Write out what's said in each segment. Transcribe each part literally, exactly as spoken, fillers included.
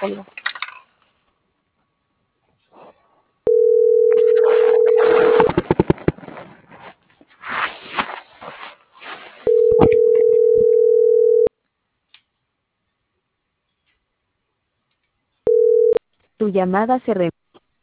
solo. Tu llamada se re...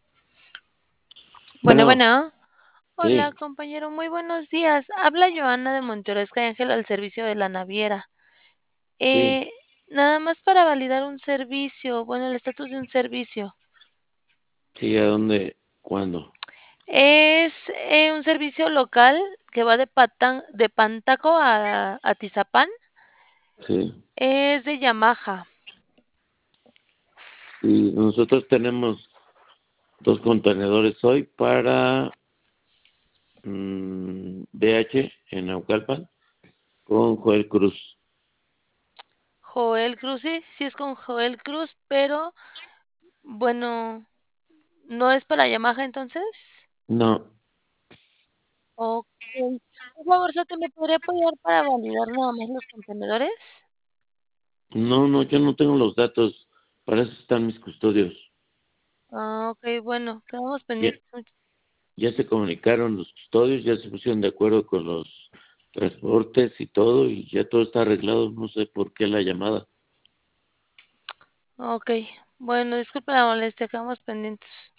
Bueno, Bueno, bueno. Hola, sí, compañero, muy buenos días. Habla Joana de Monteoresca Ángel al servicio de la naviera. sí, Eh, nada más para validar un servicio, bueno, el estatus de un servicio. sí, ¿a dónde? ¿Cuándo? Es eh, un servicio local que va de Patán, de Pantaco a, a Tizapán. Sí, Es de Yamaha. y nosotros tenemos dos contenedores hoy para mm, D H en Naucalpan con Joel Cruz. Joel Cruz, sí, sí es con Joel Cruz, pero bueno, ¿no es para Yamaha entonces? No, Ok. Por favor, ¿te me podría apoyar para validar nada más los contenedores? no, no, yo no tengo los datos, para eso están mis custodios. Ah, ok, bueno, quedamos Ya, pendientes. ya se comunicaron los custodios, ya se pusieron de acuerdo con los transportes y todo, y ya todo está arreglado, no sé por qué la llamada. Ok, bueno, disculpe la molestia, quedamos pendientes.